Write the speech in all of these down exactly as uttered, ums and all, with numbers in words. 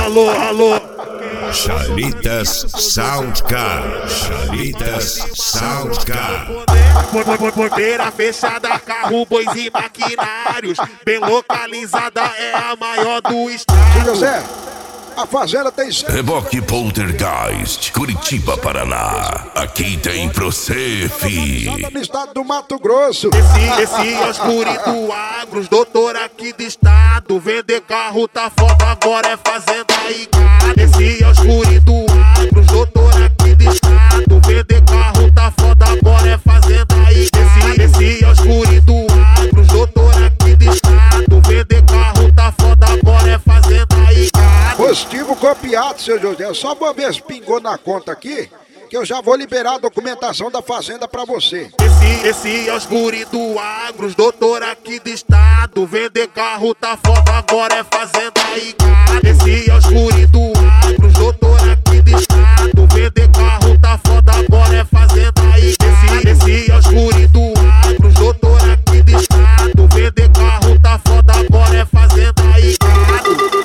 Alô, alô. Chalitas Soundcar, Chalitas Soundcar. Porteira fechada, carro, bois e maquinários. Bem localizada, é a maior do estado. José, a fazenda tem... Reboque Poltergeist, Curitiba, Paraná. Aqui tem pra você, fi. No estado do Mato Grosso. Esse, esse é os guri do agro, os doutor aqui do estado. Vender carro tá foda, agora é fazenda e gado. Esse é os guri do agro, os doutor aqui do estado. Vender carro tá foda, agora é fazenda e gado. Esse, esse é os guri do agro, os doutor aqui do estado. Vender carro tá foda, agora é fazenda e gado. Positivo copiado, seu José. Só uma vez pingou na conta aqui, que eu já vou liberar a documentação da fazenda pra você. Esse, esse é os guri do agro, os doutor aqui do estado. Vender carro tá foda, agora é fazenda e gado. Esse é os guri do agro, os doutor aqui do estado. Vender carro tá foda, agora é fazenda e gado. Esse, esse é os guri do agro, os doutor aqui do estado. Vender carro tá foda, agora é fazenda e gado.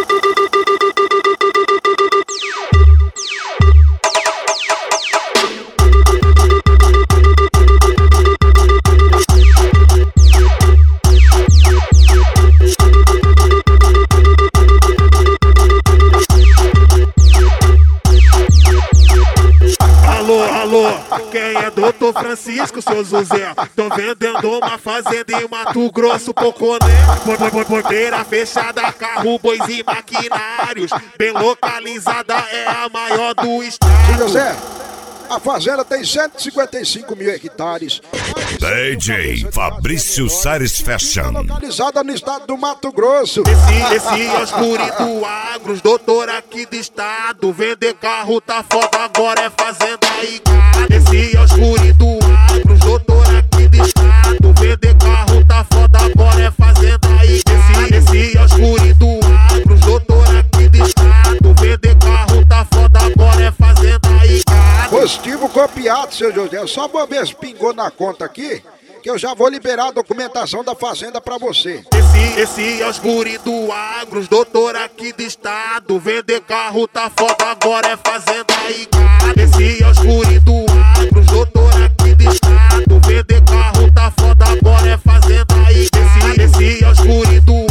Alô, alô, quem é doutor Francisco, seu José? Tô vendendo uma fazenda em Mato Grosso, Poconé. Porteira fechada, carro, bois e maquinários. Bem localizada, é a maior do estado. José, a fazenda tem cento e cinquenta e cinco mil hectares. D J Fabrício Sares Fashion. Localizada no estado do Mato Grosso. Esse, esse é os guri do agro, os doutor aqui do estado. Vender carro tá foda, agora é fazenda e gado. Esse é os guri do agro, os doutor aqui do estado. Vender carro tá foda, agora é fazenda e gado. Esse é os guri do agro, os doutor aqui do estado. Vender carro tá foda, agora é fazenda e gado. Positivo copiado, seu José. Só uma vez pingou na conta aqui, que eu já vou liberar a documentação da fazenda pra você. Esse, esse é os guri do agro, os doutor aqui do estado. Vender carro tá foda, agora é fazenda e gado. Esse é os guri do agro, os doutor aqui do estado. Vender carro tá foda, agora é fazenda e gado. Esse, esse é os guri do